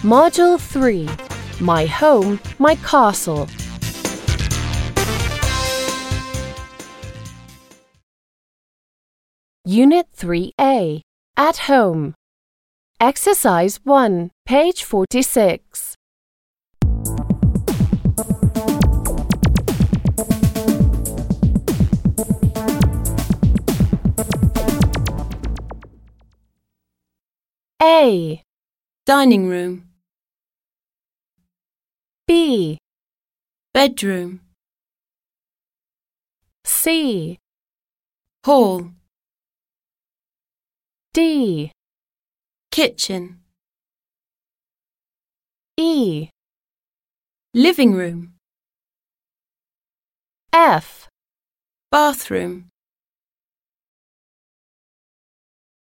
Module 3. My home, my castle. Unit 3A. At home. Exercise 1, page 46. A. Dining room. B. Bedroom. C. Hall. D. Kitchen. E. Living room. F. Bathroom.